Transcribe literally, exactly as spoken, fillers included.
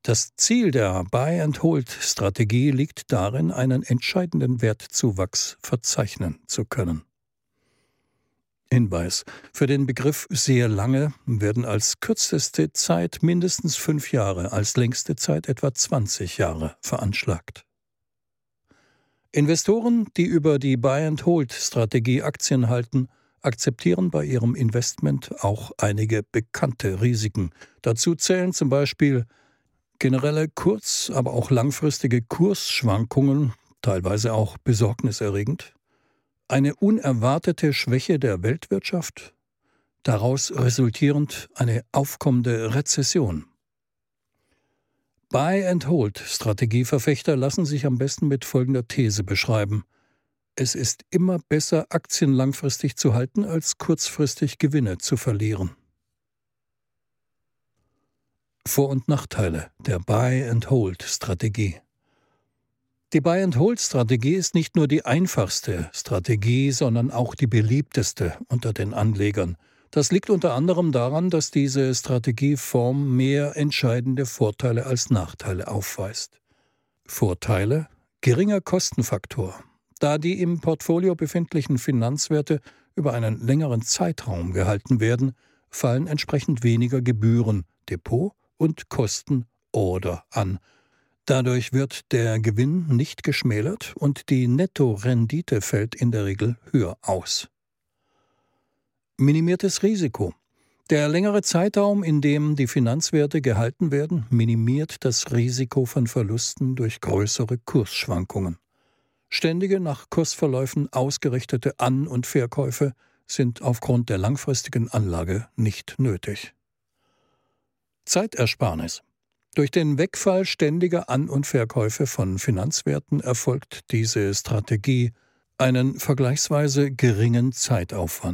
Das Ziel der Buy-and-Hold-Strategie liegt darin, einen entscheidenden Wertzuwachs verzeichnen zu können. Hinweis: Für den Begriff sehr lange werden als kürzeste Zeit mindestens fünf Jahre, als längste Zeit etwa zwanzig Jahre veranschlagt. Investoren, die über die Buy-and-Hold-Strategie Aktien halten, akzeptieren bei ihrem Investment auch einige bekannte Risiken. Dazu zählen zum Beispiel generelle kurz-, aber auch langfristige Kursschwankungen, teilweise auch besorgniserregend, eine unerwartete Schwäche der Weltwirtschaft, daraus resultierend eine aufkommende Rezession. Buy-and-Hold-Strategieverfechter lassen sich am besten mit folgender These beschreiben: Es ist immer besser, Aktien langfristig zu halten, als kurzfristig Gewinne zu verlieren. Vor- und Nachteile der Buy-and-Hold-Strategie. Die Buy-and-Hold-Strategie ist nicht nur die einfachste Strategie, sondern auch die beliebteste unter den Anlegern. Das liegt unter anderem daran, dass diese Strategieform mehr entscheidende Vorteile als Nachteile aufweist. Vorteile: geringer Kostenfaktor. Da die im Portfolio befindlichen Finanzwerte über einen längeren Zeitraum gehalten werden, fallen entsprechend weniger Gebühren, Depot- und Kostenorder an. Dadurch wird der Gewinn nicht geschmälert und die Nettorendite fällt in der Regel höher aus. Minimiertes Risiko. Der längere Zeitraum, in dem die Finanzwerte gehalten werden, minimiert das Risiko von Verlusten durch größere Kursschwankungen. Ständige, nach Kursverläufen ausgerichtete An- und Verkäufe sind aufgrund der langfristigen Anlage nicht nötig. Zeitersparnis. Durch den Wegfall ständiger An- und Verkäufe von Finanzwerten erfolgt diese Strategie einen vergleichsweise geringen Zeitaufwand.